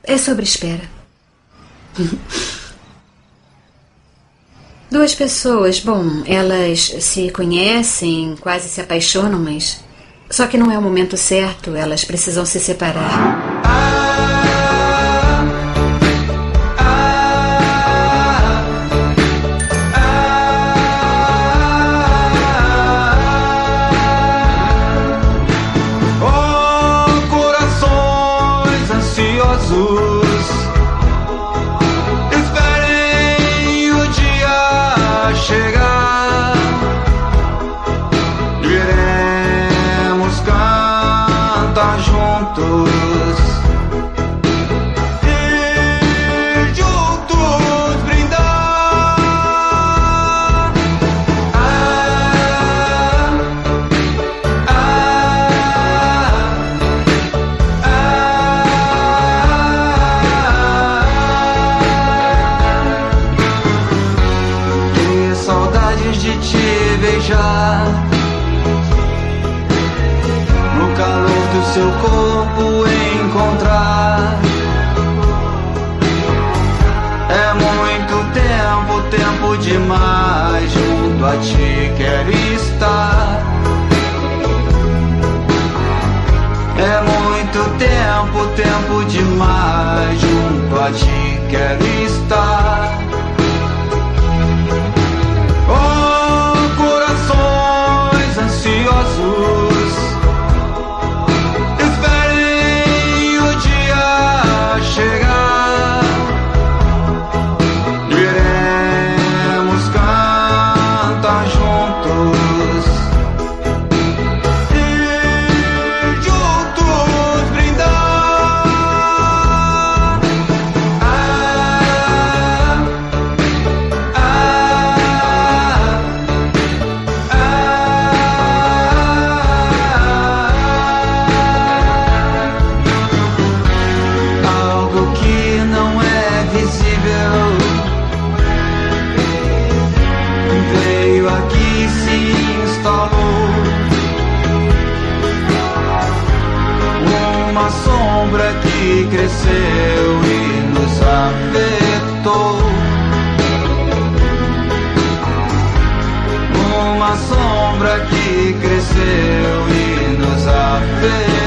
É sobre espera. Duas pessoas, bom, elas se conhecem, quase se apaixonam, mas... Só que não é o momento certo, elas precisam se separar. No calor do seu corpo encontrar. É muito tempo, tempo demais. Junto a ti quero estar. É muito tempo, tempo demais. Junto a ti quero estar. Ansiosos, esperem o dia chegar. Iremos cantar juntos e juntos brindar. Veio aqui, se instalou. Uma sombra que cresceu e nos afetou. Uma sombra que cresceu e nos afetou.